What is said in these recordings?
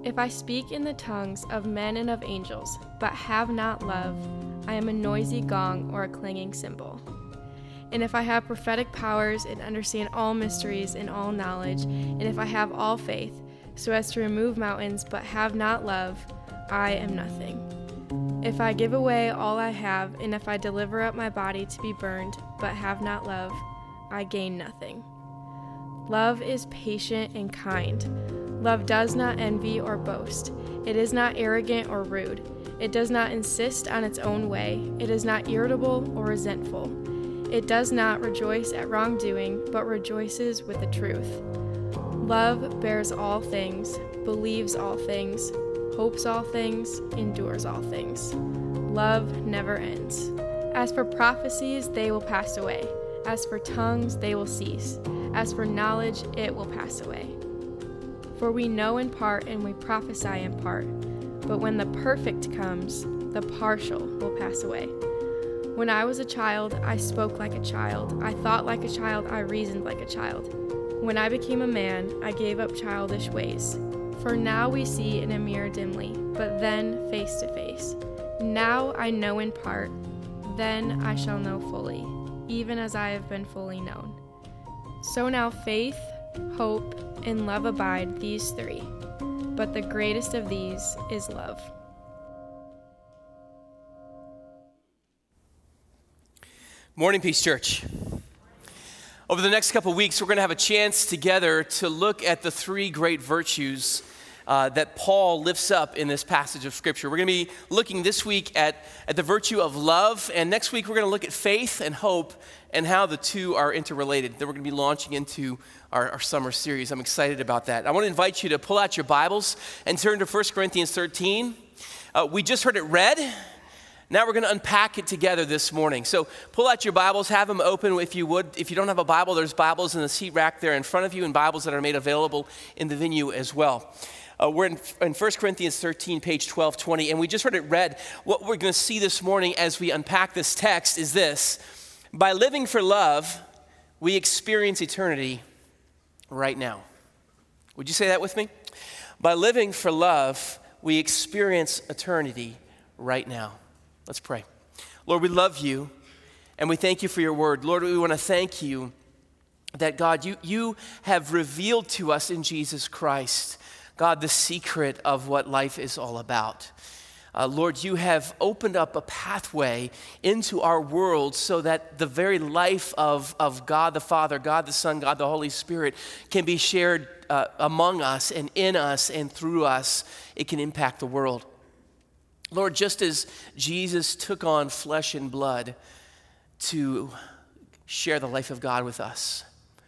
If I speak in the tongues of men and of angels, but have not love, I am a noisy gong or a clanging cymbal. And if I have prophetic powers and understand all mysteries and all knowledge, and if I have all faith, so as to remove mountains, but have not love, I am nothing. If I give away all I have, and if I deliver up my body to be burned, but have not love, I gain nothing. Love is patient and kind. Love does not envy or boast. It is not arrogant or rude. It does not insist on its own way. It is not irritable or resentful. It does not rejoice at wrongdoing, but rejoices with the truth. Love bears all things, believes all things, hopes all things, endures all things. Love never ends. As for prophecies, they will pass away. As for tongues, they will cease. As for knowledge, it will pass away. For we know in part and we prophesy in part. But when the perfect comes, the partial will pass away. When I was a child, I spoke like a child. I thought like a child. I reasoned like a child. When I became a man, I gave up childish ways. For now we see in a mirror dimly, but then face to face. Now I know in part, then I shall know fully, even as I have been fully known. So now faith, hope, and love abide, these three. But the greatest of these is love. Morning, Peace Church. Over the next couple weeks, we're going to have a chance together to look at the three great virtues that Paul lifts up in this passage of Scripture. We're going to be looking this week at the virtue of love, and next week we're going to look at faith and hope and how the two are interrelated. Then we're going to be launching into our summer series. I'm excited about that. I want to invite you to pull out your Bibles and turn to 1 Corinthians 13. We just heard it read. Now we're going to unpack it together this morning. So pull out your Bibles, have them open if you would. If you don't have a Bible, there's Bibles in the seat rack there in front of you and Bibles that are made available in the venue as well. We're in 1 Corinthians 13, page 1220, and we just heard it read. What we're going to see this morning as we unpack this text is this. By living for love, we experience eternity right now. Would you say that with me? By living for love, we experience eternity right now. Let's pray. Lord, we love you, and we thank you for your word. Lord, we want to thank you that, God, you have revealed to us in Jesus Christ, God, the secret of what life is all about. Lord, you have opened up a pathway into our world so that the very life of God the Father, God the Son, God the Holy Spirit can be shared among us and in us and through us. It can impact the world. Lord, just as Jesus took on flesh and blood to share the life of God with us,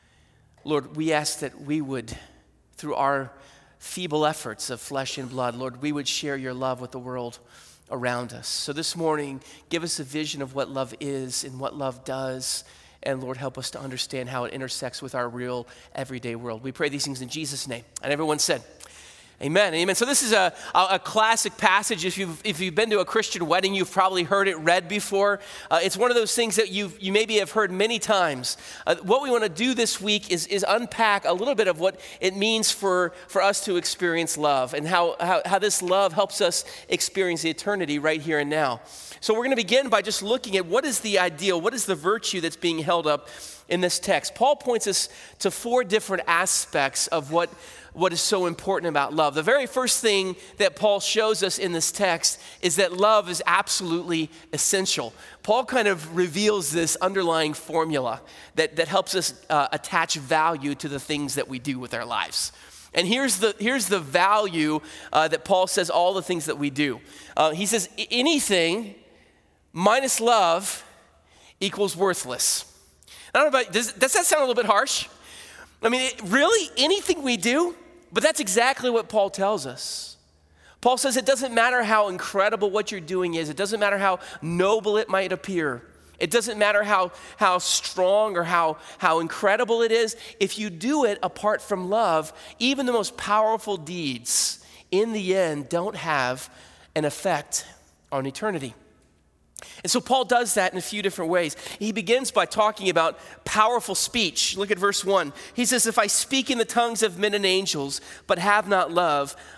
Lord, we ask that we would, through our feeble efforts of flesh and blood, Lord, we would share your love with the world around us. So this morning, give us a vision of what love is and what love does, and Lord, help us to understand how it intersects with our real everyday world. We pray these things in Jesus' name. And everyone said, amen, amen. So this is a classic passage. If you've been to a Christian wedding, you've probably heard it read before. It's one of those things that you maybe have heard many times. What we want to do this week is unpack a little bit of what it means for us to experience love and how this love helps us experience the eternity right here and now. So we're going to begin by just looking at what is the ideal, what is the virtue that's being held up in this text. Paul points us to four different aspects of what is so important about love. The very first thing that Paul shows us in this text is that love is absolutely essential. Paul kind of reveals this underlying formula that helps us attach value to the things that we do with our lives. And here's the value that Paul says all the things that we do. He says anything minus love equals worthless. I don't know about, does that sound a little bit harsh? I mean, really, anything we do? But that's exactly what Paul tells us. Paul says it doesn't matter how incredible what you're doing is. It doesn't matter how noble it might appear. It doesn't matter how strong or how incredible it is. If you do it apart from love, even the most powerful deeds, in the end, don't have an effect on eternity. And so Paul does that in a few different ways. He begins by talking about powerful speech. Look at verse 1. He says, if I speak in the tongues of men and angels, but have not love,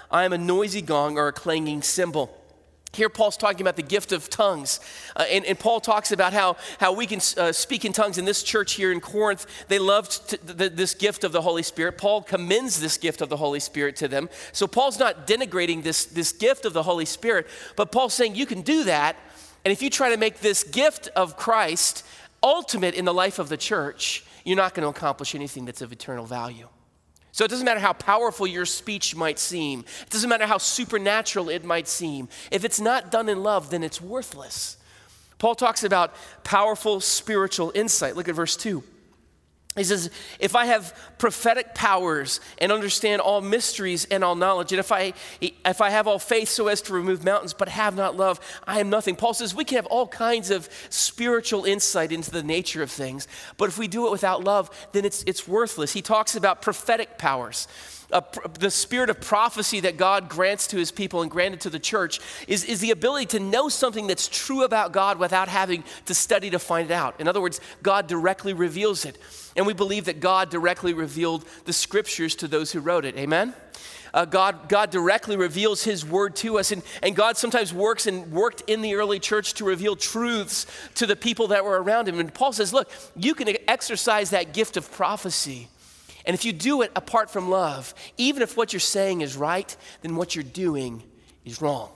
I am a noisy gong or a clanging cymbal. Here Paul's talking about the gift of tongues. And Paul talks about how we can speak in tongues. In this church here in Corinth, they loved this gift of the Holy Spirit. Paul commends this gift of the Holy Spirit to them. So Paul's not denigrating this gift of the Holy Spirit, but Paul's saying you can do that. And if you try to make this gift of Christ ultimate in the life of the church, you're not going to accomplish anything that's of eternal value. So it doesn't matter how powerful your speech might seem. It doesn't matter how supernatural it might seem. If it's not done in love, then it's worthless. Paul talks about powerful spiritual insight. Look at verse 2. He says, if I have prophetic powers and understand all mysteries and all knowledge, and if I have all faith so as to remove mountains but have not love, I am nothing. Paul says we can have all kinds of spiritual insight into the nature of things, but if we do it without love, then it's worthless. He talks about prophetic powers. The spirit of prophecy that God grants to his people and granted to the church is the ability to know something that's true about God without having to study to find it out. In other words, God directly reveals it. And we believe that God directly revealed the scriptures to those who wrote it. Amen? God directly reveals his word to us. And God sometimes worked in the early church to reveal truths to the people that were around him. And Paul says, look, you can exercise that gift of prophecy. And if you do it apart from love, even if what you're saying is right, then what you're doing is wrong.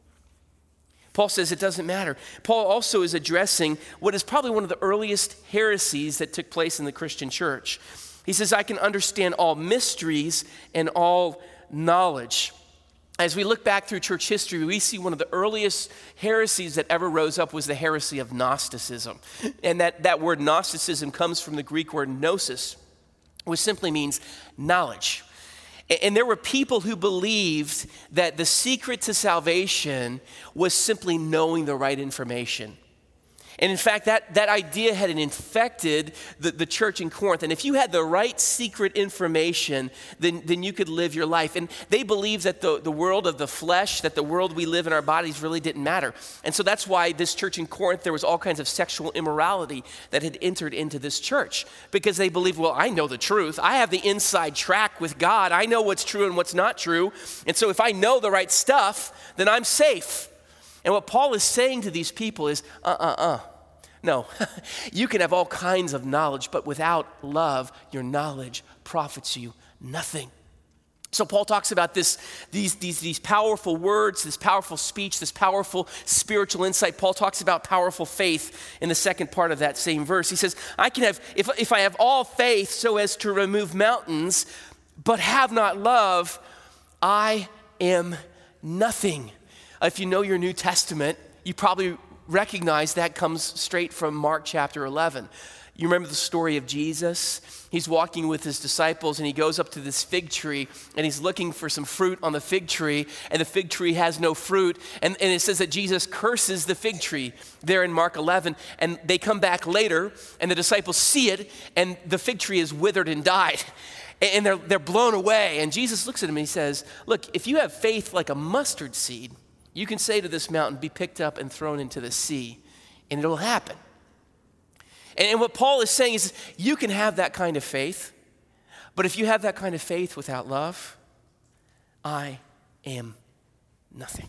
Paul says it doesn't matter. Paul also is addressing what is probably one of the earliest heresies that took place in the Christian church. He says, I can understand all mysteries and all knowledge. As we look back through church history, we see one of the earliest heresies that ever rose up was the heresy of Gnosticism. And that word Gnosticism comes from the Greek word gnosis, which simply means knowledge. And there were people who believed that the secret to salvation was simply knowing the right information. And in fact, that idea had infected the church in Corinth. And if you had the right secret information, then you could live your life. And they believed that the world of the flesh, that the world we live in our bodies really didn't matter. And so that's why this church in Corinth, there was all kinds of sexual immorality that had entered into this church. Because they believed, well, I know the truth. I have the inside track with God. I know what's true and what's not true. And so if I know the right stuff, then I'm safe. And what Paul is saying to these people is, No, you can have all kinds of knowledge, but without love, your knowledge profits you nothing. So Paul talks about these powerful words, this powerful speech, this powerful spiritual insight. Paul talks about powerful faith in the second part of that same verse. He says, I can have, if I have all faith so as to remove mountains, but have not love, I am nothing. If you know your New Testament, you probably recognize that comes straight from Mark chapter 11. You remember the story of Jesus? He's walking with his disciples and he goes up to this fig tree and he's looking for some fruit on the fig tree, and the fig tree has no fruit. And it says that Jesus curses the fig tree there in Mark 11, and they come back later and the disciples see it and the fig tree is withered and died. And they're blown away. And Jesus looks at him and he says, look, if you have faith like a mustard seed, you can say to this mountain, be picked up and thrown into the sea, and it'll happen. And what Paul is saying is, you can have that kind of faith, but if you have that kind of faith without love, I am nothing.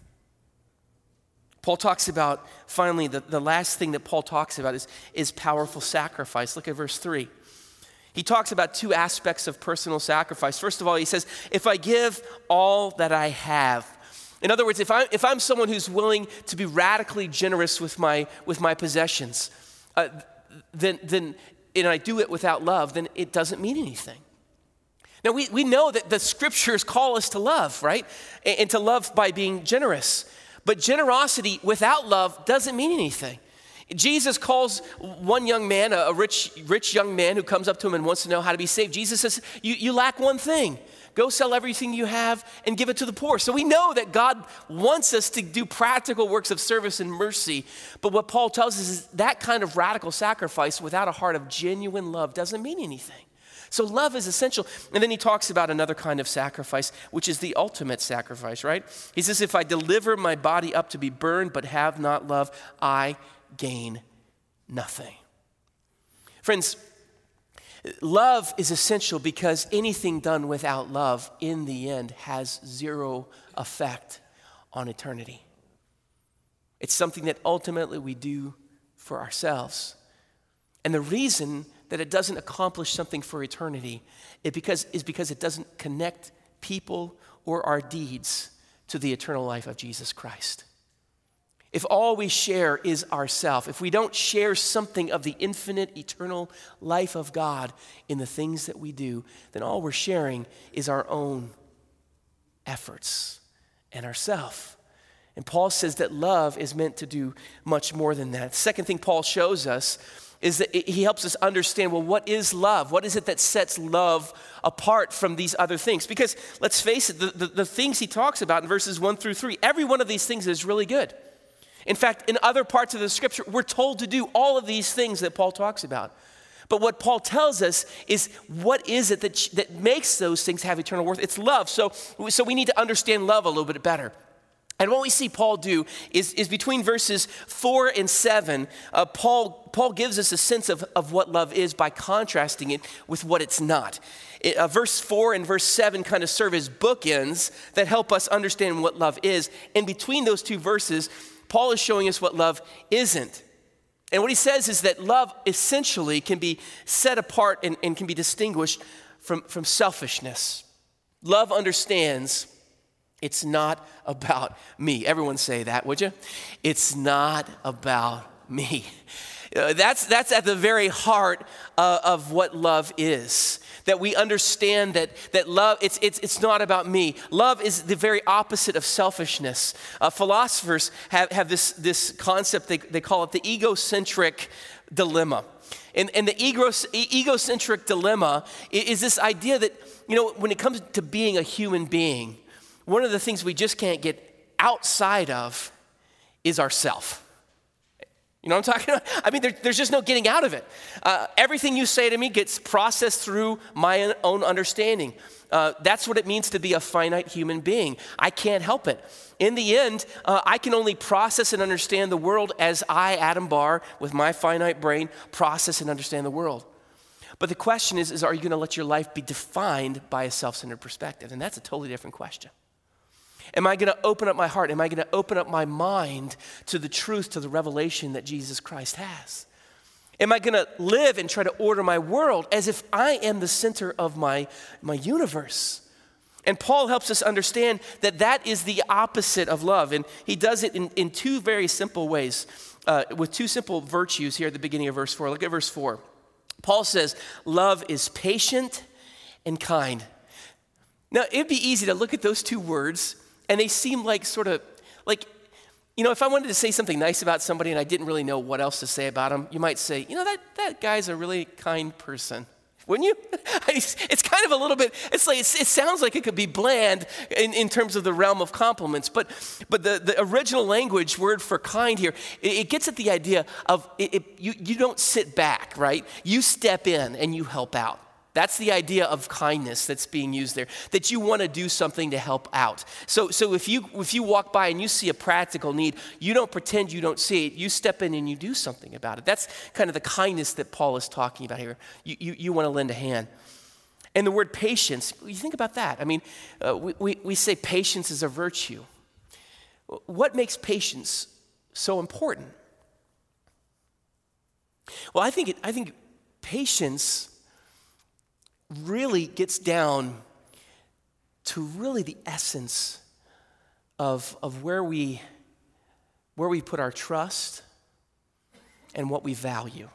Paul talks about, finally, the last thing that Paul talks about is powerful sacrifice. Look at verse 3. He talks about two aspects of personal sacrifice. First of all, he says, if I give all that I have. In other words, if I'm someone who's willing to be radically generous with my possessions, then and I do it without love, then it doesn't mean anything. Now we know that the scriptures call us to love, right? And to love by being generous. But generosity without love doesn't mean anything. Jesus calls one young man, a rich young man who comes up to him and wants to know how to be saved. Jesus says, you lack one thing. Go sell everything you have and give it to the poor. So we know that God wants us to do practical works of service and mercy. But what Paul tells us is that kind of radical sacrifice without a heart of genuine love doesn't mean anything. So love is essential. And then he talks about another kind of sacrifice, which is the ultimate sacrifice, right? He says, if I deliver my body up to be burned but have not love, I gain nothing. Friends, Love is essential because anything done without love in the end has zero effect on eternity. It's something that ultimately we do for ourselves. And the reason that it doesn't accomplish something for eternity is because it doesn't connect people or our deeds to the eternal life of Jesus Christ. If all we share is ourself, if we don't share something of the infinite, eternal life of God in the things that we do, then all we're sharing is our own efforts and ourself. And Paul says that love is meant to do much more than that. The second thing Paul shows us is that he helps us understand, well, what is love? What is it that sets love apart from these other things? Because let's face it, the things he talks about in verses 1 through 3, every one of these things is really good. In fact, in other parts of the scripture, we're told to do all of these things that Paul talks about. But what Paul tells us is what is it that makes those things have eternal worth? It's love. So we need to understand love a little bit better. And what we see Paul do is between verses 4 and 7, Paul gives us a sense of what love is by contrasting it with what it's not. Verse 4 and verse 7 kind of serve as bookends that help us understand what love is. And between those two verses, Paul is showing us what love isn't. And what he says is that love essentially can be set apart and can be distinguished from selfishness. Love understands it's not about me. Everyone say that, would you? It's not about me. That's at the very heart of what love is. That we understand that love, it's not about me. Love is the very opposite of selfishness. Philosophers have this concept, they call it the egocentric dilemma. And the egocentric dilemma is this idea that, when it comes to being a human being, one of the things we just can't get outside of is ourself. You know what I'm talking about? I mean, there's just no getting out of it. Everything you say to me gets processed through my own understanding. That's what it means to be a finite human being. I can't help it. In the end, I can only process and understand the world as I, Adam Barr, with my finite brain, process and understand the world. But the question is are you going to let your life be defined by a self-centered perspective? And that's a totally different question. Am I going to open up my heart? Am I going to open up my mind to the truth, to the revelation that Jesus Christ has? Am I going to live and try to order my world as if I am the center of my universe? And Paul helps us understand that is the opposite of love. And he does it in two very simple ways, with two simple virtues here at the beginning of verse 4. Look at verse 4. Paul says, love is patient and kind. Now, it'd be easy to look at those two words and they seem like sort of like, if I wanted to say something nice about somebody and I didn't really know what else to say about them, you might say, that guy's a really kind person. Wouldn't you? It's kind of a little bit, it's like, it sounds like it could be bland in terms of the realm of compliments, but the original language word for kind here, it gets at the idea of, you don't sit back, right? You step in and you help out. That's the idea of kindness that's being used there, that you want to do something to help out. So if you walk by and you see a practical need, you don't pretend you don't see it. You step in and you do something about it. That's kind of the kindness that Paul is talking about here. You want to lend a hand. And the word patience, you think about that. I mean, we say patience is a virtue. What makes patience so important? Well, I think patience really gets down to really the essence of where we put our trust and what we value.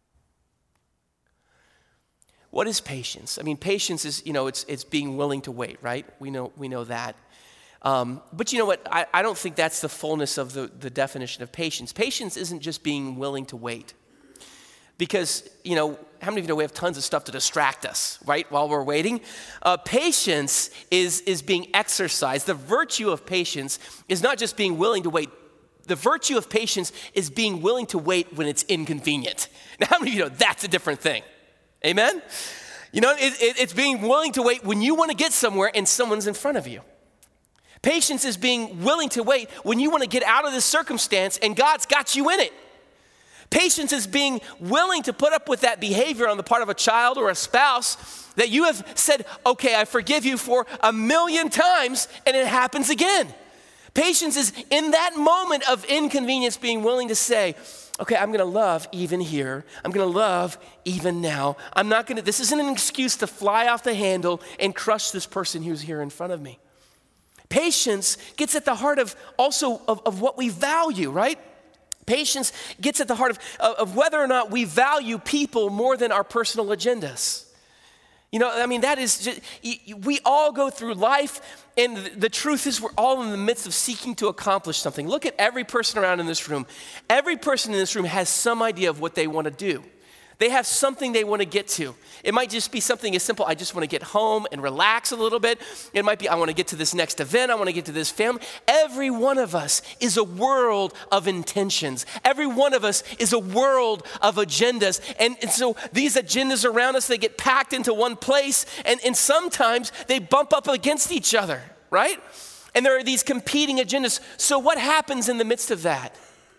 What is patience? I mean, patience is, it's being willing to wait, right? We know that. But you know what? I don't think that's the fullness of the definition of patience. Patience isn't just being willing to wait. Because, how many of you know we have tons of stuff to distract us, right, while we're waiting? Patience is being exercised. The virtue of patience is not just being willing to wait. The virtue of patience is being willing to wait when it's inconvenient. Now, how many of you know that's a different thing? Amen? It's being willing to wait when you want to get somewhere and someone's in front of you. Patience is being willing to wait when you want to get out of this circumstance and God's got you in it. Patience is being willing to put up with that behavior on the part of a child or a spouse that you have said, okay, I forgive you for 1,000,000 times, and it happens again. Patience is in that moment of inconvenience being willing to say, okay, I'm gonna love even here. I'm gonna love even now. This isn't an excuse to fly off the handle and crush this person who's here in front of me. Patience gets at the heart of what we value, right? Patience gets at the heart of whether or not we value people more than our personal agendas. That is just, we all go through life, and the truth is we're all in the midst of seeking to accomplish something. Look at every person around in this room. Every person in this room has some idea of what they want to do. They have something they want to get to. It might just be something as simple, I just want to get home and relax a little bit. It might be, I want to get to this next event. I want to get to this family. Every one of us is a world of intentions. Every one of us is a world of agendas. And so these agendas around us, they get packed into one place, and sometimes they bump up against each other, right? And there are these competing agendas. So what happens in the midst of that?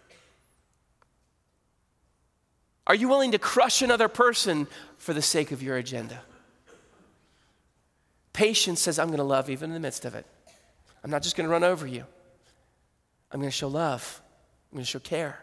Are you willing to crush another person for the sake of your agenda? Patience says, I'm going to love even in the midst of it. I'm not just going to run over you. I'm going to show love. I'm going to show care.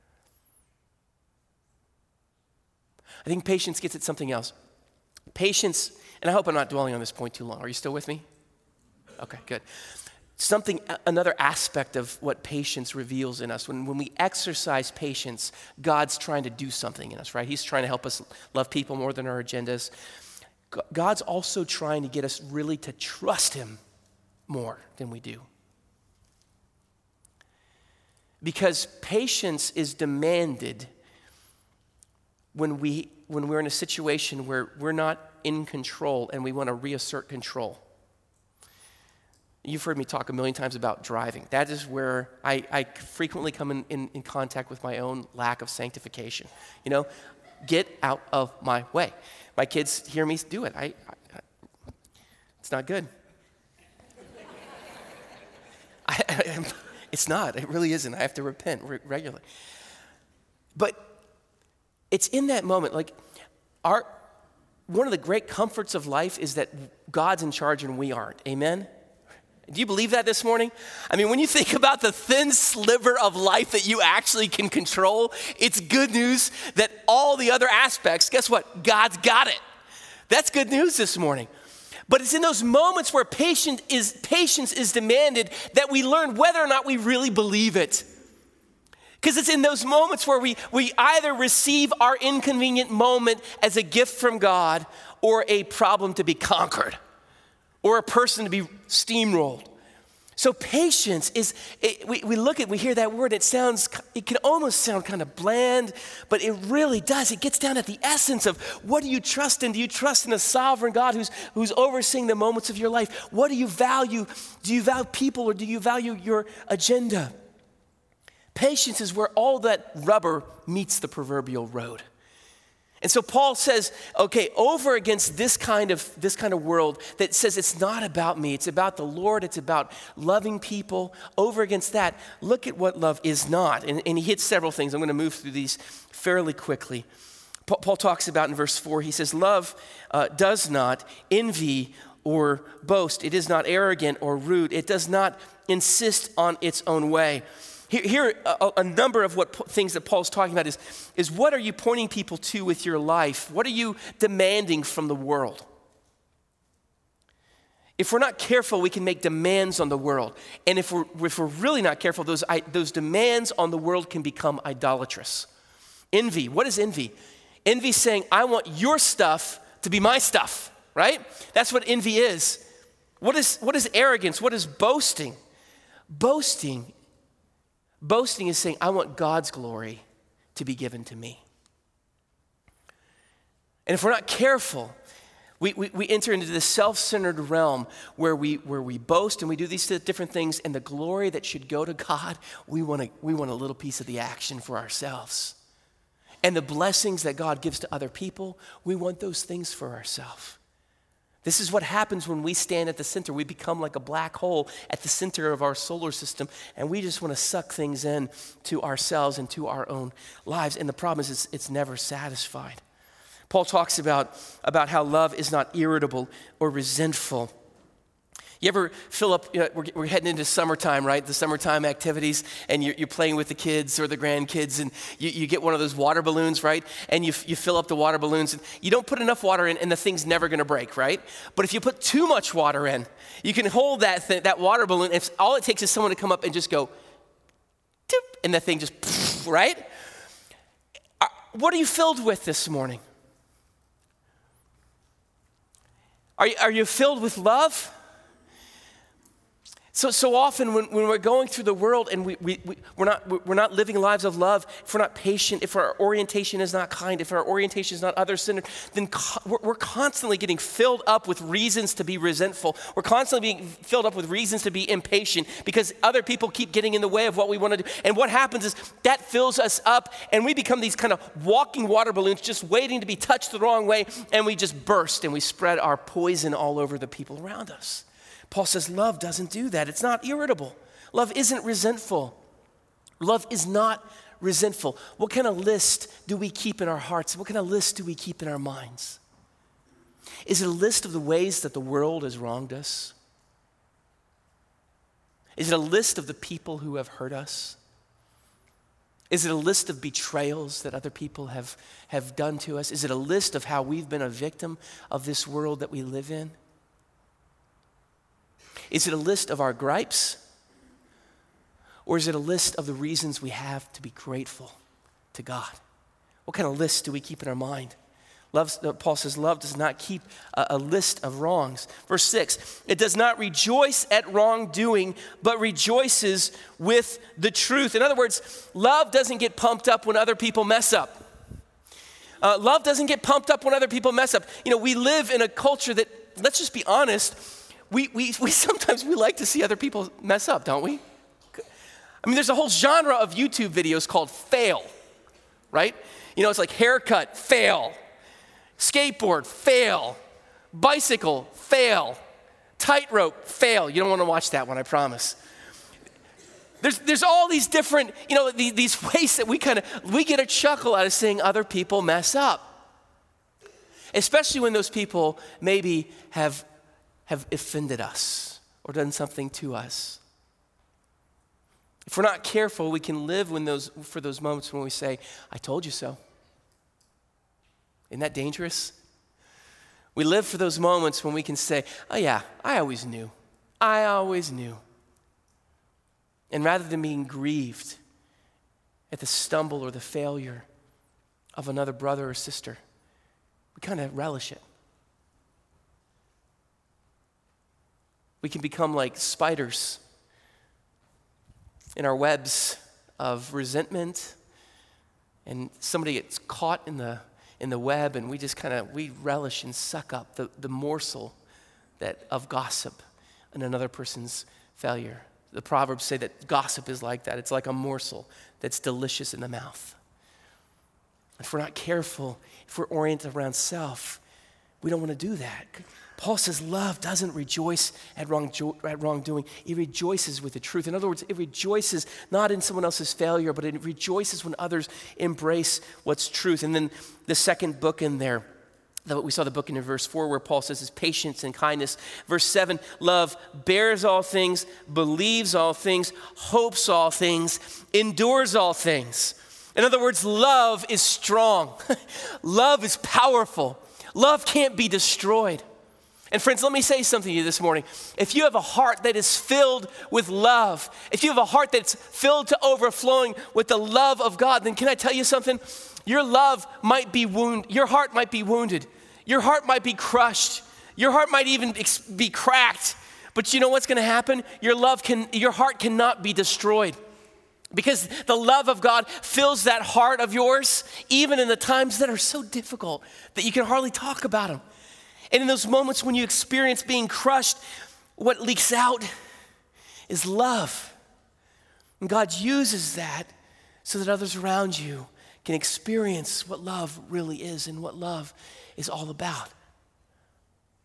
I think patience gets at something else. Patience, and I hope I'm not dwelling on this point too long. Are you still with me? Okay, good. Another aspect of what patience reveals in us. When we exercise patience, God's trying to do something in us, right? He's trying to help us love people more than our agendas. God's also trying to get us really to trust him more than we do. Because patience is demanded when we're in a situation where we're not in control and we want to reassert control. You've heard me talk 1,000,000 times about driving. That is where I frequently come in contact with my own lack of sanctification. Get out of my way. My kids hear me do it. It's not good. It's not. It really isn't. I have to repent regularly. But it's in that moment, one of the great comforts of life is that God's in charge and we aren't. Amen? Do you believe that this morning? When you think about the thin sliver of life that you actually can control, it's good news that all the other aspects, guess what? God's got it. That's good news this morning. But it's in those moments where patience is demanded that we learn whether or not we really believe it. Because it's in those moments where we either receive our inconvenient moment as a gift from God or a problem to be conquered, or a person to be steamrolled. So patience is, we hear that word, it can almost sound kind of bland, but it really does. It gets down at the essence of what do you trust in? Do you trust in a sovereign God who's overseeing the moments of your life? What do you value? Do you value people or do you value your agenda? Patience is where all that rubber meets the proverbial road. And so Paul says, okay, over against this kind of world that says it's not about me, it's about the Lord, it's about loving people. Over against that, look at what love is not. And he hits several things. I'm going to move through these fairly quickly. Paul talks about in verse 4, he says, love does not envy or boast. It is not arrogant or rude. It does not insist on its own way. Here, a number of things that Paul's talking about is what are you pointing people to with your life? What are you demanding from the world? If we're not careful, we can make demands on the world. And if we're really not careful, those demands on the world can become idolatrous. Envy, what is envy? Envy is saying, I want your stuff to be my stuff, right? That's what envy is. What is arrogance? What is boasting? Boasting is saying, I want God's glory to be given to me. And if we're not careful, we enter into this self-centered realm where we boast and we do these different things, and the glory that should go to God, we want a little piece of the action for ourselves. And the blessings that God gives to other people, we want those things for ourselves. This is what happens when we stand at the center. We become like a black hole at the center of our solar system, and we just want to suck things in to ourselves and to our own lives. And the problem is it's never satisfied. Paul talks about how love is not irritable or resentful. You ever fill up, we're heading into summertime, right? The summertime activities, and you're playing with the kids or the grandkids, and you get one of those water balloons, right? And you fill up the water balloons, and you don't put enough water in, and the thing's never gonna break, right? But if you put too much water in, you can hold that water balloon, if all it takes is someone to come up and just go, doop, and the thing just, right? What are you filled with this morning? Are you filled with love? So often when we're going through the world and we're not living lives of love, if we're not patient, if our orientation is not kind, if our orientation is not other-centered, then we're constantly getting filled up with reasons to be resentful. We're constantly being filled up with reasons to be impatient because other people keep getting in the way of what we want to do. And what happens is that fills us up and we become these kind of walking water balloons just waiting to be touched the wrong way, and we just burst and we spread our poison all over the people around us. Paul says love doesn't do that. It's not irritable. Love isn't resentful. Love is not resentful. What kind of list do we keep in our hearts? What kind of list do we keep in our minds? Is it a list of the ways that the world has wronged us? Is it a list of the people who have hurt us? Is it a list of betrayals that other people have done to us? Is it a list of how we've been a victim of this world that we live in? Is it a list of our gripes? Or is it a list of the reasons we have to be grateful to God? What kind of list do we keep in our mind? Paul says love does not keep a list of wrongs. Verse 6, it does not rejoice at wrongdoing, but rejoices with the truth. In other words, love doesn't get pumped up when other people mess up. Love doesn't get pumped up when other people mess up. You know, we live in a culture that, let's just be honest, we sometimes like to see other people mess up, don't we? I mean, there's a whole genre of YouTube videos called fail, right? You know, it's like haircut, fail. Skateboard, fail. Bicycle, fail. Tightrope, fail. You don't want to watch that one, I promise. There's all these different, you know, these ways that we get a chuckle out of seeing other people mess up. Especially when those people maybe have offended us or done something to us. If we're not careful, we can live for those moments when we say, I told you so. Isn't that dangerous? We live for those moments when we can say, oh yeah, I always knew. I always knew. And rather than being grieved at the stumble or the failure of another brother or sister, we kind of relish it. We can become like spiders in our webs of resentment, and somebody gets caught in the web, and we relish and suck up the morsel of gossip in another person's failure. The Proverbs say that gossip is like that. It's like a morsel that's delicious in the mouth. If we're not careful, if we're oriented around self, we don't want to do that. Paul says love doesn't rejoice at wrongdoing. It rejoices with the truth. In other words, it rejoices not in someone else's failure, but it rejoices when others embrace what's truth. And then the second book in there, we saw the book in verse 4 where Paul says his patience and kindness. Verse 7, love bears all things, believes all things, hopes all things, endures all things. In other words, love is strong. Love is powerful. Love can't be destroyed. And friends, let me say something to you this morning. If you have a heart that is filled with love, if you have a heart that's filled to overflowing with the love of God, then can I tell you something? Your heart might be wounded. Your heart might be crushed. Your heart might even be cracked. But you know what's going to happen? Your heart cannot be destroyed. Because the love of God fills that heart of yours, even in the times that are so difficult that you can hardly talk about them. And in those moments when you experience being crushed, what leaks out is love. And God uses that so that others around you can experience what love really is and what love is all about.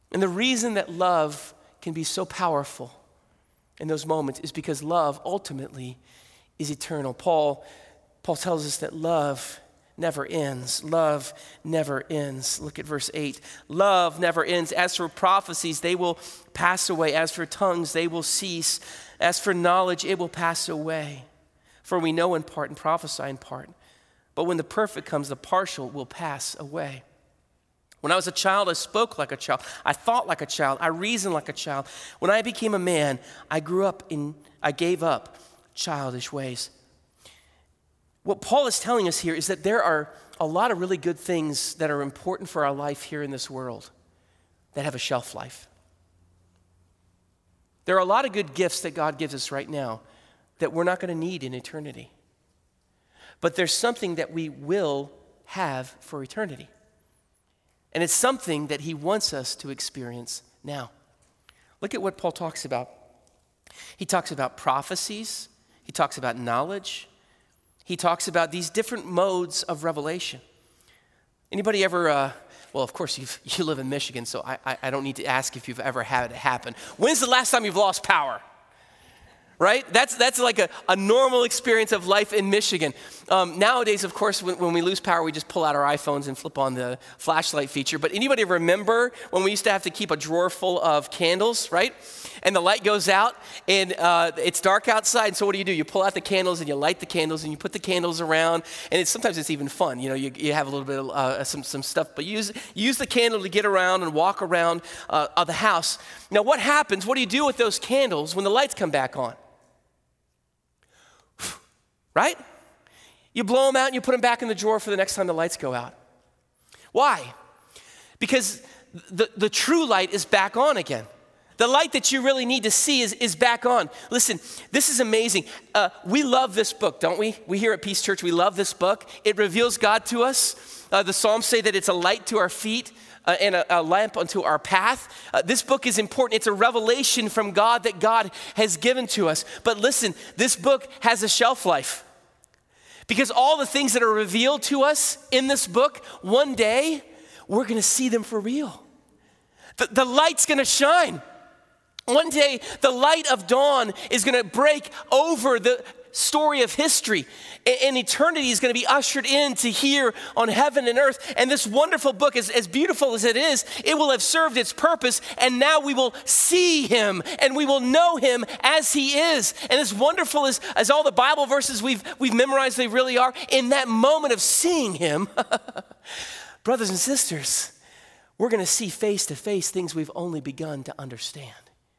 And the reason that love can be so powerful in those moments is because love ultimately is eternal. Paul tells us that love never ends. Love never ends. Look at verse 8. Love never ends. As for prophecies, they will pass away. As for tongues, they will cease. As for knowledge, it will pass away. For we know in part and prophesy in part. But when the perfect comes, the partial will pass away. When I was a child, I spoke like a child. I thought like a child. I reasoned like a child. When I became a man, I gave up childish ways. What Paul is telling us here is that there are a lot of really good things that are important for our life here in this world that have a shelf life. There are a lot of good gifts that God gives us right now that we're not going to need in eternity. But there's something that we will have for eternity. And it's something that he wants us to experience now. Look at what Paul talks about. He talks about prophecies. He talks about knowledge. He talks about these different modes of revelation. Anybody ever, well, of course, you live in Michigan, so I don't need to ask if you've ever had it happen. When's the last time you've lost power? Right? That's like a normal experience of life in Michigan. Nowadays, of course, when we lose power, we just pull out our iPhones and flip on the flashlight feature. But anybody remember when we used to have to keep a drawer full of candles, right? And the light goes out and it's dark outside. So what do? You pull out the candles and you light the candles and you put the candles around. And sometimes it's even fun. You know, you have a little bit of some stuff. But you use the candle to get around and walk around the house. Now what happens? What do you do with those candles when the lights come back on? Right? You blow them out and you put them back in the drawer for the next time the lights go out. Why? Because the true light is back on again. The light that you really need to see is back on. Listen, this is amazing. We love this book, don't we? We here at Peace Church, we love this book. It reveals God to us. The Psalms say that it's a light to our feet and a lamp unto our path. This book is important. It's a revelation from God that God has given to us. But listen, this book has a shelf life. Because all the things that are revealed to us in this book, one day, we're going to see them for real. The light's going to shine. One day, the light of dawn is going to break over the story of history. And eternity is going to be ushered into here on heaven and earth. And this wonderful book, as beautiful as it is, it will have served its purpose. And now we will see him and we will know him as he is. And as wonderful as all the Bible verses we've memorized they really are, in that moment of seeing him, brothers and sisters, we're going to see face to face things we've only begun to understand.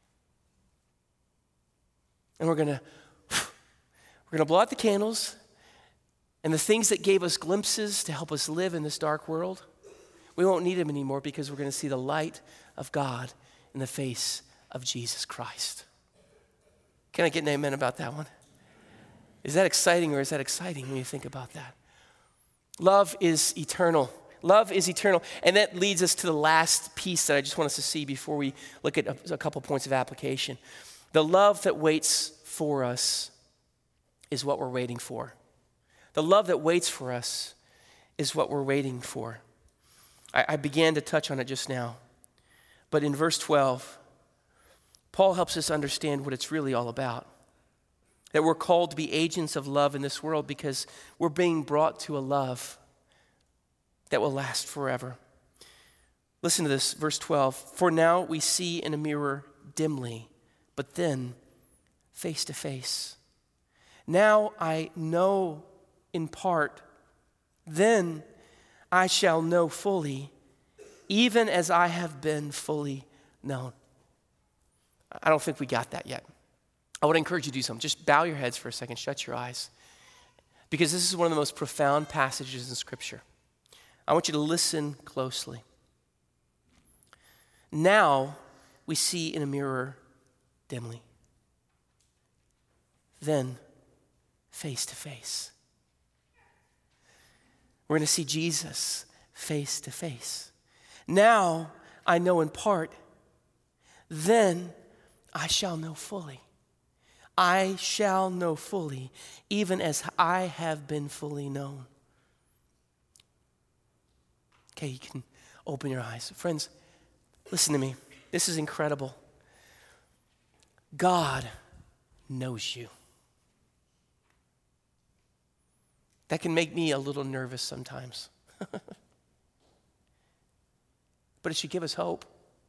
And we're going to blow out the candles, and the things that gave us glimpses to help us live in this dark world, we won't need them anymore because we're going to see the light of God in the face of Jesus Christ. Can I get an amen about that one? Is that exciting, or is that exciting when you think about that? Love is eternal. Love is eternal. And that leads us to the last piece that I just want us to see before we look at a couple points of application. The love that waits for us is what we're waiting for. The love that waits for us is what we're waiting for. I began to touch on it just now. But in verse 12, Paul helps us understand what it's really all about. That we're called to be agents of love in this world because we're being brought to a love that will last forever. Listen to this, verse 12. For now we see in a mirror dimly, but then face to face. Now I know in part, then I shall know fully, even as I have been fully known. I don't think we got that yet. I would encourage you to do something. Just bow your heads for a second, shut your eyes. Because this is one of the most profound passages in Scripture. I want you to listen closely. Now we see in a mirror dimly. Then face to face. We're going to see Jesus face to face. Now I know in part, then I shall know fully. I shall know fully, even as I have been fully known. Okay, you can open your eyes. Friends, Listen to me. This is incredible. God knows you. That can make me a little nervous sometimes. But it should give us hope.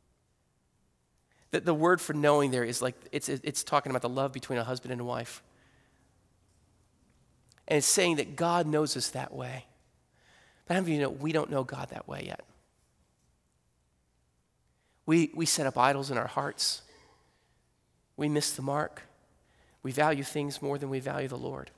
The word for knowing there is like, it's talking about the love between a husband and a wife. And it's saying that God knows us that way. But how many of you know we don't know God that way yet? We set up idols in our hearts. We miss the mark. We value things more than we value the Lord.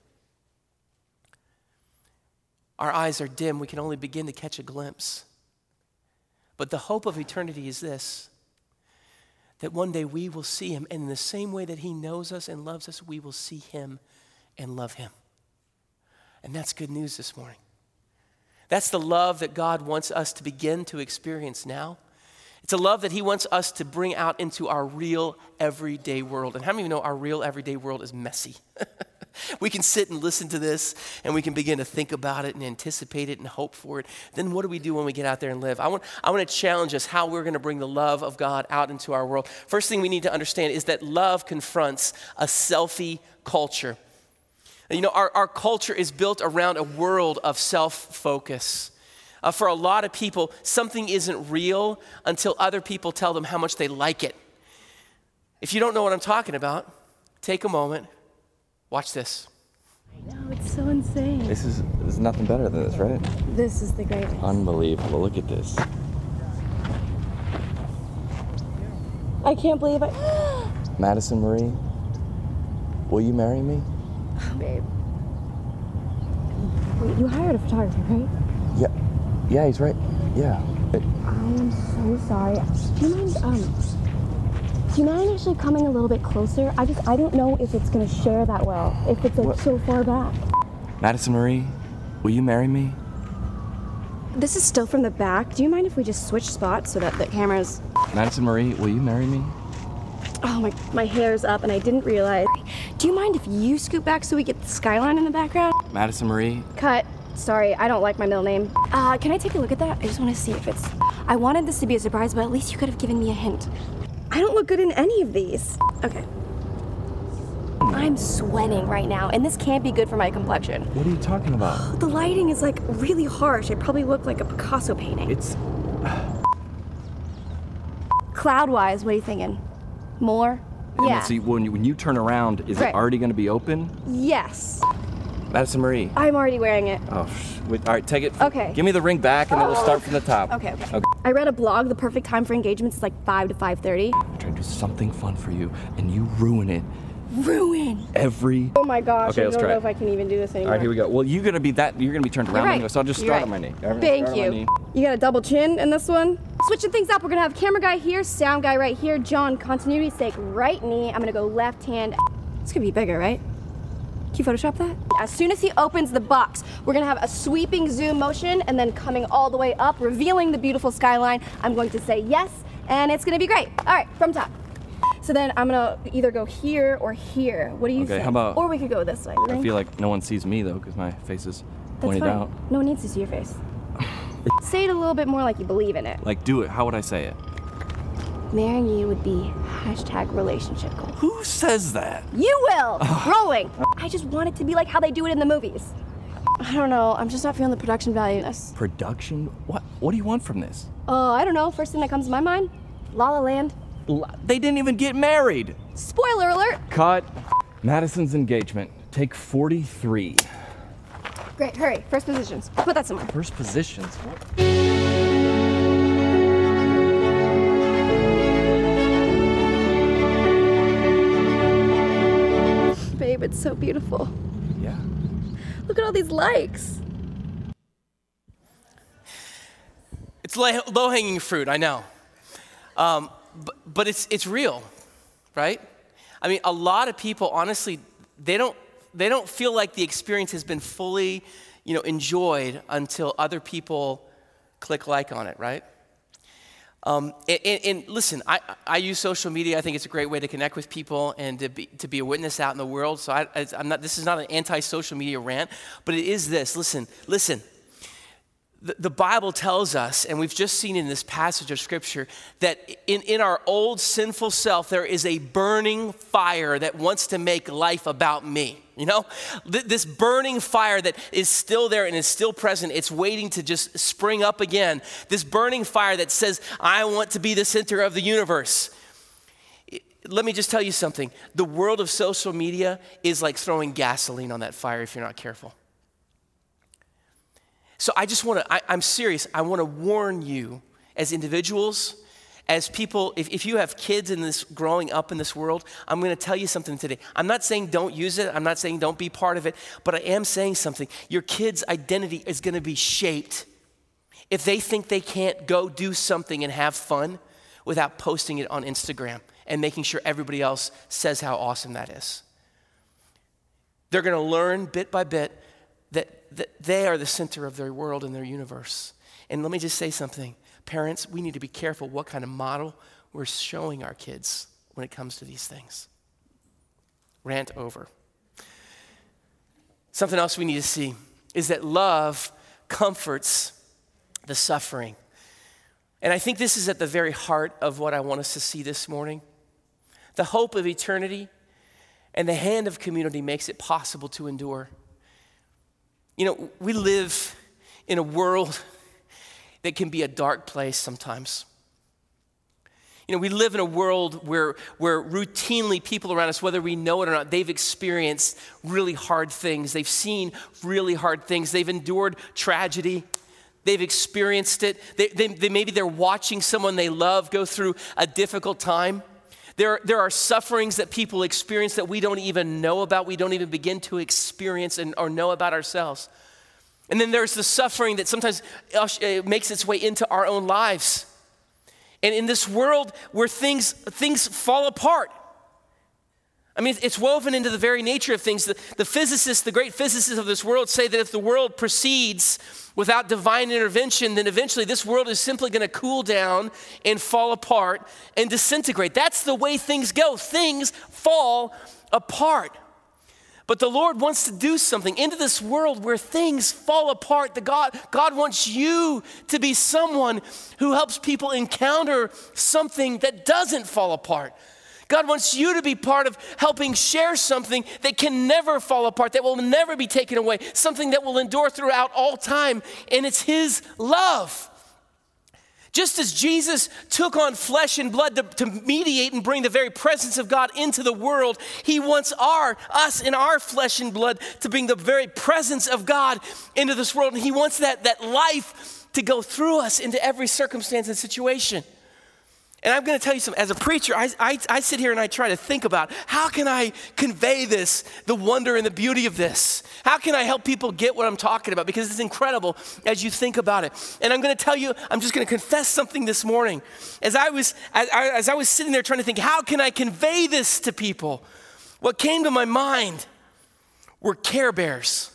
Our eyes are dim. We can only begin to catch a glimpse. But the hope of eternity is this, that one day we will see him, and in the same way that he knows us and loves us, we will see him and love him. And that's good news this morning. That's the love that God wants us to begin to experience now. It's a love that he wants us to bring out into our real everyday world. And how many of you know our real everyday world is messy? We can sit and listen to this, and we can begin to think about it and anticipate it and hope for it. Then what do we do when we get out there and live? I want to challenge us how we're going to bring the love of God out into our world. First thing we need to understand is that love confronts a selfie culture. You know, our culture is built around a world of self-focus. For a lot of people, something isn't real until other people tell them how much they like it. If you don't know what I'm talking about, take a moment. Watch this. I know, it's so insane. There's nothing better than this, right? This is the greatest. Unbelievable. Look at this. I can't believe I... Madison Marie, will you marry me? Oh, babe. Wait, you hired a photographer, right? Yeah, he's right. Yeah. I am so sorry. Do you mind actually coming a little bit closer? I don't know if it's gonna share that well, if it's like What? so far back. Madison Marie, will you marry me? This is still from the back. Do you mind if we just switch spots so that the camera's... Madison Marie, will you marry me? Oh, my hair's up and I didn't realize. Do you mind if you scoot back so we get the skyline in the background? Madison Marie? Cut. Sorry, I don't like my middle name. Can I take a look at that? I just want to see if it's... I wanted this to be a surprise, but at least you could have given me a hint. I don't look good in any of these. Okay. I'm sweating right now, and this can't be good for my complexion. What are you talking about? The lighting is like really harsh. I probably look like a Picasso painting. It's... Cloud-wise, what are you thinking? More? And Yeah. see, when you turn around, is Right. it already going to be open? Yes. Madison Marie. I'm already wearing it. Oh, wait, all right, take it. Okay. Give me the ring back, and then we'll start from the top. Okay. I read a blog. The perfect time for engagements is like 5 to 5:30. I'm trying to do something fun for you, and you ruin it Ruin. every... Oh my gosh, Okay, I let's don't try know it. if I can even do this anymore. All right, here we go. Well, you're gonna be turned around right. anyway, so I'll just You're start right. on my knee. Everyone Thank start on my you. knee. You got a double chin in this one? Switching things up, we're gonna have camera guy here, sound guy right here, John, continuity sake, right knee. I'm gonna go left hand. It's gonna be bigger, right? Can you Photoshop that? As soon as he opens the box, we're gonna have a sweeping zoom motion and then coming all the way up, revealing the beautiful skyline. I'm going to say yes, and it's gonna be great. All right, from top. So then I'm gonna either go here or here. What do you Okay, think? how about- Or we could go this way. I feel like no one sees me though, because my face is That's pointed fine. out. No one needs to see your face. Say it a little bit more like you believe in it. Like, do it. How would I say it? Marrying you would be #relationship goal. Who says that? You will! Rolling! I just want it to be like how they do it in the movies. I don't know, I'm just not feeling the production value in this. Production? What? What do you want from this? I don't know, first thing that comes to my mind, La La Land. They didn't even get married. Spoiler alert! Cut. Madison's engagement. Take 43. Great, hurry, first positions. Put that somewhere. First positions. Babe, it's so beautiful. Yeah. Look at all these likes. It's low-hanging fruit, I know. But it's real, right? I mean, a lot of people, honestly, they don't feel like the experience has been fully, enjoyed until other people click like on it, right? And listen, I use social media. I think it's a great way to connect with people and to be a witness out in the world. So I'm not. This is not an anti-social media rant, but it is this. Listen. The Bible tells us, and we've just seen in this passage of Scripture, that in our old sinful self, there is a burning fire that wants to make life about me. You know, this burning fire that is still there and is still present, it's waiting to just spring up again. This burning fire that says, I want to be the center of the universe. Let me just tell you something. The world of social media is like throwing gasoline on that fire if you're not careful. So I'm serious. I want to warn you as individuals, as people, if you have kids in this, growing up in this world, I'm going to tell you something today. I'm not saying don't use it. I'm not saying don't be part of it, but I am saying something. Your kid's identity is going to be shaped if they think they can't go do something and have fun without posting it on Instagram and making sure everybody else says how awesome that is. They're going to learn bit by bit that they are the center of their world and their universe. And let me just say something. Parents, we need to be careful what kind of model we're showing our kids when it comes to these things. Rant over. Something else we need to see is that love comforts the suffering. And I think this is at the very heart of what I want us to see this morning. The hope of eternity and the hand of community makes it possible to endure. You know, we live in a world that can be a dark place sometimes. You know, we live in a world where routinely people around us, whether we know it or not, they've experienced really hard things. They've seen really hard things. They've endured tragedy. They've experienced it. Maybe they're watching someone they love go through a difficult time. There are sufferings that people experience that we don't even know about, we don't even begin to experience or know about ourselves. And then there's the suffering that sometimes makes its way into our own lives. And in this world where things fall apart, I mean, it's woven into the very nature of things. The physicists, the great physicists of this world say that if the world proceeds without divine intervention, then eventually this world is simply going to cool down and fall apart and disintegrate. That's the way things go. Things fall apart. But the Lord wants to do something into this world where things fall apart. God wants you to be someone who helps people encounter something that doesn't fall apart. God wants you to be part of helping share something that can never fall apart, that will never be taken away, something that will endure throughout all time, and it's His love. Just as Jesus took on flesh and blood to mediate and bring the very presence of God into the world, He wants us in our flesh and blood to bring the very presence of God into this world, and He wants that life to go through us into every circumstance and situation. And I'm going to tell you something. As a preacher, I sit here and I try to think about how can I convey this, the wonder and the beauty of this? How can I help people get what I'm talking about? Because it's incredible as you think about it. And I'm going to tell you, I'm just going to confess something this morning. As I was sitting there trying to think, how can I convey this to people? What came to my mind were Care Bears.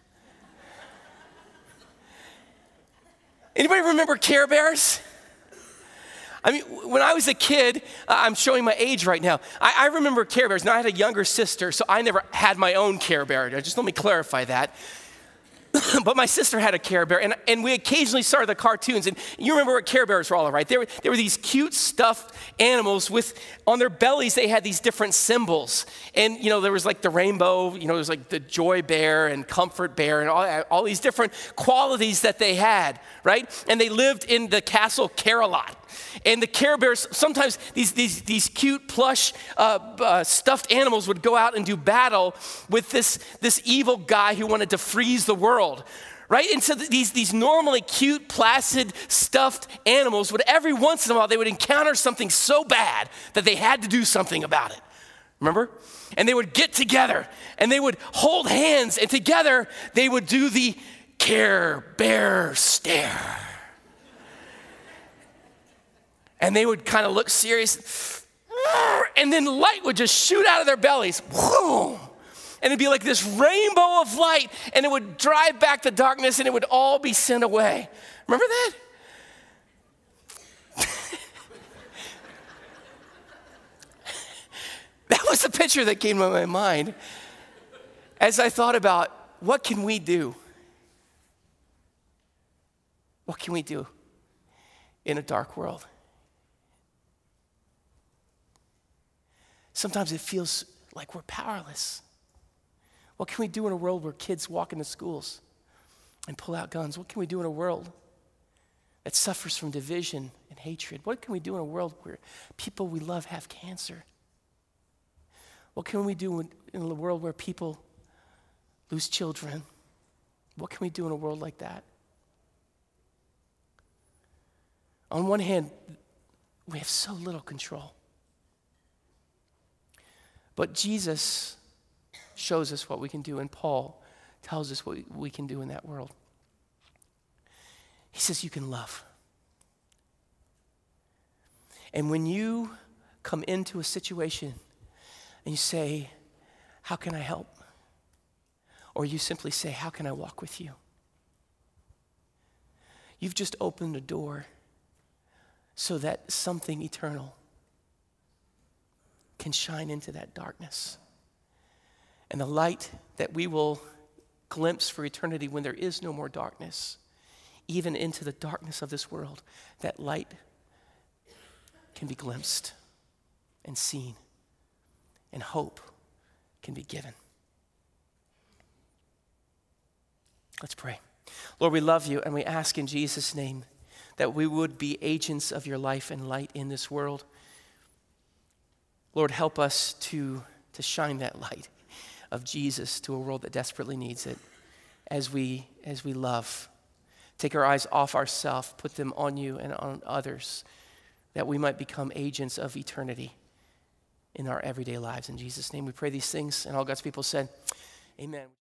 Anybody remember Care Bears? I mean, when I was a kid, I'm showing my age right now. I remember Care Bears. Now, I had a younger sister, so I never had my own Care Bear. Just let me clarify that. But my sister had a Care Bear, and we occasionally saw the cartoons. And you remember what Care Bears were all right? They were these cute stuffed animals with, on their bellies, they had these different symbols. And, you know, there was like the rainbow, you know, there was like the Joy Bear and Comfort Bear and all these different qualities that they had, right? And they lived in the Castle Care-a-Lot. And the Care Bears, sometimes these cute plush stuffed animals would go out and do battle with this evil guy who wanted to freeze the world, right? And so these normally cute, placid, stuffed animals would every once in a while, they would encounter something so bad that they had to do something about it. Remember? And they would get together and they would hold hands and together they would do the Care Bear stare. And they would kind of look serious, and then light would just shoot out of their bellies. Whoom! And it'd be like this rainbow of light, and it would drive back the darkness, and it would all be sent away. Remember that? That was the picture that came to my mind as I thought about what can we do? What can we do in a dark world? Sometimes it feels like we're powerless. What can we do in a world where kids walk into schools and pull out guns? What can we do in a world that suffers from division and hatred? What can we do in a world where people we love have cancer? What can we do in a world where people lose children? What can we do in a world like that? On one hand, we have so little control. But Jesus shows us what we can do, and Paul tells us what we can do in that world. He says you can love. And when you come into a situation and you say, how can I help? Or you simply say, how can I walk with you? You've just opened a door so that something eternal can shine into that darkness. And the light that we will glimpse for eternity when there is no more darkness, even into the darkness of this world, that light can be glimpsed and seen, and hope can be given. Let's pray. Lord, we love you, and we ask in Jesus' name that we would be agents of your life and light in this world. Lord, help us to shine that light of Jesus to a world that desperately needs it as we love. Take our eyes off ourselves, put them on you and on others, that we might become agents of eternity in our everyday lives. In Jesus' name we pray these things, and all God's people said, amen.